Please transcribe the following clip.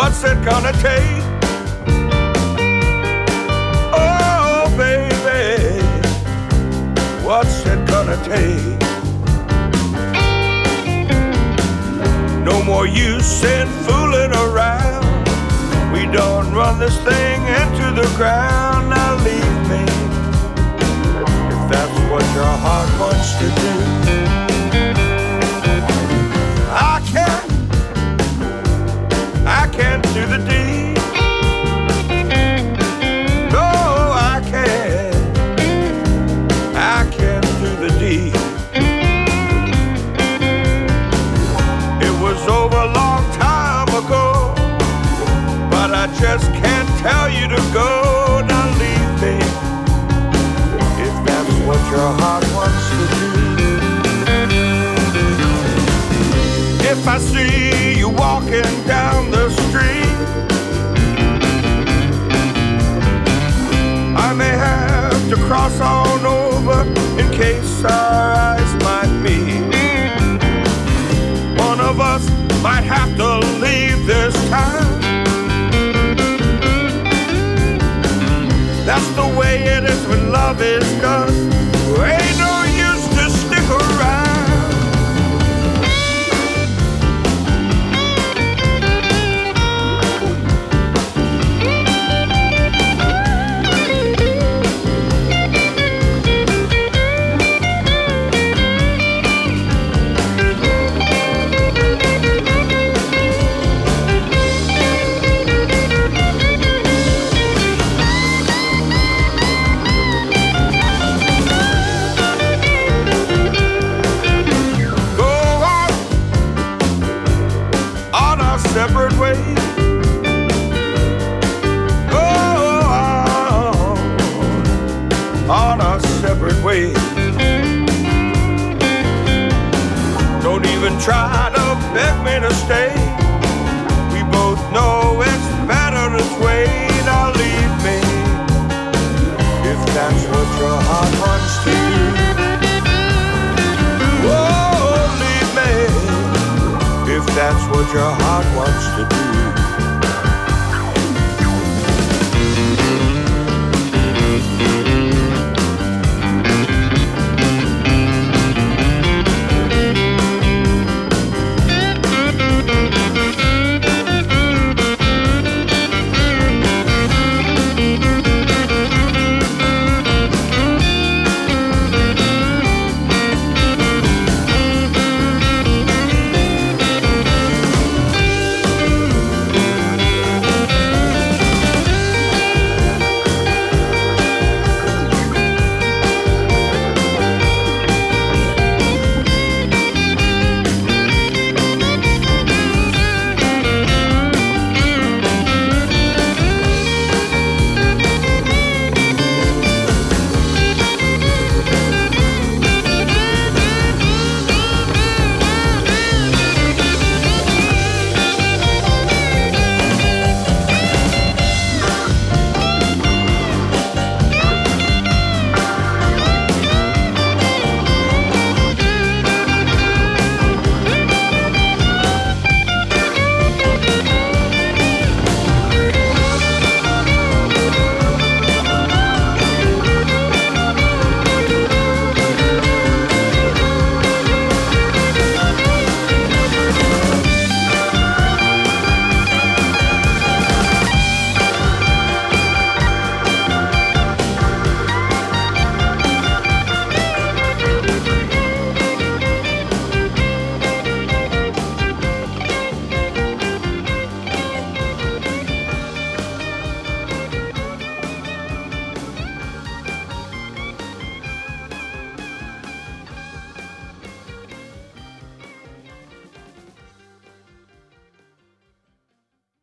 What's it gonna take? Oh, baby, what's it gonna take? No more use in fooling around. We don't run this thing into the ground. Now leave me, if that's what your heart wants to do. I can't do the deed. No, I can't do the deed. It was over a long time ago, but I just can't tell you to go. Now leave me, if that's what your heart wants to do. If I see you walking down the street, I may have to cross on over in case our eyes might meet. One of us might have to leave this town. That's the way it is when love is done. Ain't no use to stick around. Separate ways. Oh, on our separate ways. Don't even try to beg me to stay. We both know it's better this way. Now leave me, if that's what your heart wants to do. Oh, leave me, if that's what your heart wants to do.